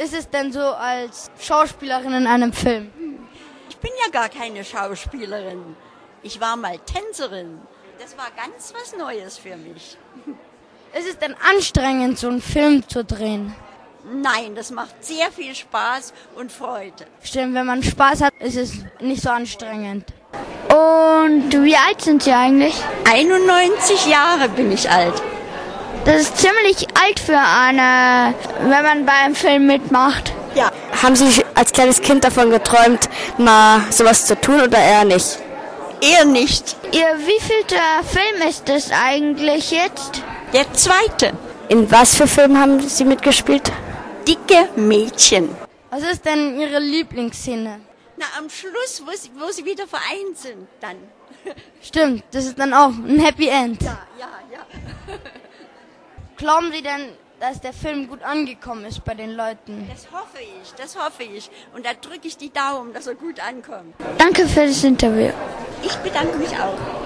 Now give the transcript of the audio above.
ist es denn so als Schauspielerin in einem Film? Ich bin ja gar keine Schauspielerin. Ich war mal Tänzerin. Das war ganz was Neues für mich. Ist es denn anstrengend, so einen Film zu drehen? Nein, das macht sehr viel Spaß und Freude. Stimmt, wenn man Spaß hat, ist es nicht so anstrengend. Und wie alt sind Sie eigentlich? 91 Jahre bin ich alt. Das ist ziemlich alt für wenn man bei einem Film mitmacht. Ja. Haben Sie als kleines Kind davon geträumt, mal sowas zu tun oder eher nicht? Eher nicht. Ihr wievielter Film ist es eigentlich jetzt? Der zweite. In was für Filmen haben Sie mitgespielt? Dicke Mädchen. Was ist denn Ihre Lieblingsszene? Na, am Schluss, wo sie wieder vereint sind, dann. Stimmt, das ist dann auch ein Happy End. Ja. Glauben Sie denn, dass der Film gut angekommen ist bei den Leuten? Das hoffe ich. Und da drücke ich die Daumen, dass er gut ankommt. Danke für das Interview. Ich bedanke mich auch.